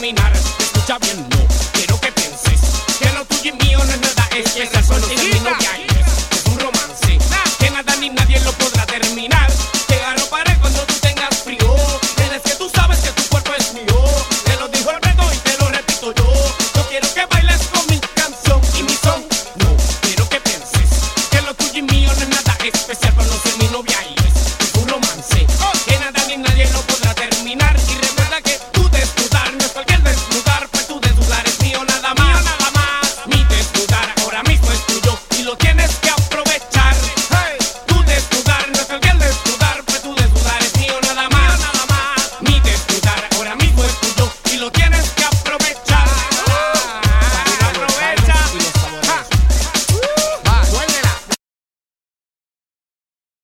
terminar. Escucha bien, no quiero que pienses que lo tuyo y mío no es nada especial. Solo es mi novia y es un romance que nada ni nadie lo podrá terminar. Llegarlo para cuando tú tengas frío. Tienes que tú sabes que tu cuerpo es mío. Te lo dijo el reto y te lo repito yo. Yo quiero que bailes con mi canción y mi son. No quiero que pienses que lo tuyo y mío no es nada especial.